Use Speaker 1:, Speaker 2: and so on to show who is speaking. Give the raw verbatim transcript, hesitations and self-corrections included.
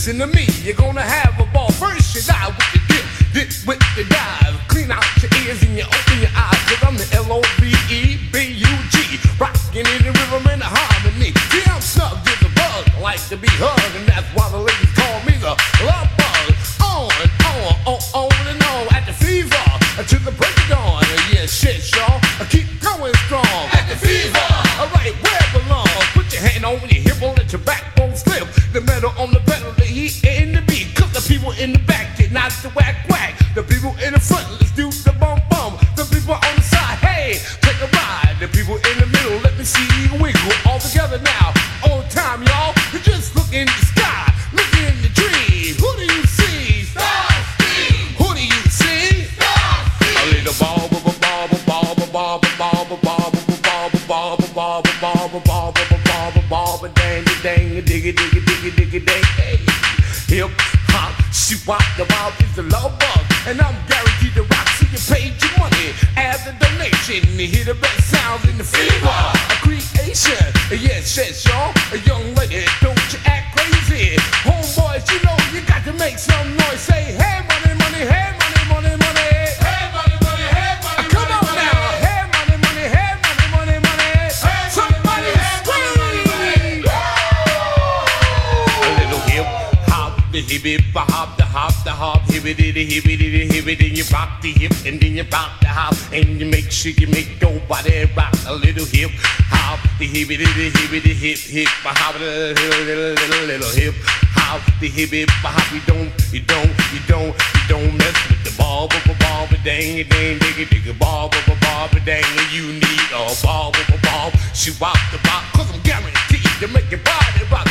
Speaker 1: listen to me, you're gonna have a ball. First you die with the dip, dip with the dive. Clean out your ears and you open your eyes, cause I'm the L O V E B U G, rockin' in the rhythm and the harmony. See, I'm snug to the bug, like to be hugged, and that's why the ladies call me the love bug. On and on, on, on and on, at the fever, until the break of dawn. Yeah, shit, y'all, I keep going strong. At the fever, alright, where it belongs. Put your hand on your hip, won't let your backbone slip. The metal on the pedal, the heat and the beat. Cause the people in the back get not the whack whack. The people in the front, let's do the bum bum. The people on the side, hey, take a ride. The people in the middle, let me see you wiggle. All together now, on time, y'all. You just look in the sky, look in the tree. Who do you see? Starsky. Who do you see? Starsky. A little ball, ball, ball, ball, ball, ball, ball, ball, ball, ball, ball, ball, ball, ball, ball, ball, dang, dang, diggy, diggy, diggy, diggy, dang, hey. Hip hop, she walk the wild is the love bug, and I'm guaranteed to rock. So you paid your money as a donation to hear the best sounds in the fever. A creation, yes, yes, y'all. A young lady, don't you act crazy. Homeboys, you know you got to make some noise. Say, hey, money, money, hey, money, money, money. Hey, money, money, hey, money, money. Come on now, hey, money, money, hey, money, money, money. Somebody scream. A little hip hop, the hip hop, the hop, the hop, hibbity, the hibbity, the hibbity. You rock the hip and then you rock the hop, and you make sure you make your body rock. A little hip hop, the hibbity, the hibbity, hip hip hop, little little little little hip hop, the hip hip hop. You don't, you don't, you don't, you don't mess with the ball, ball, ball, dang, dang, diggy, diggy, ball, ball, ball, dang. You need a ball, ball, ball. She rock the rock, cause I'm guaranteed to make your body rock.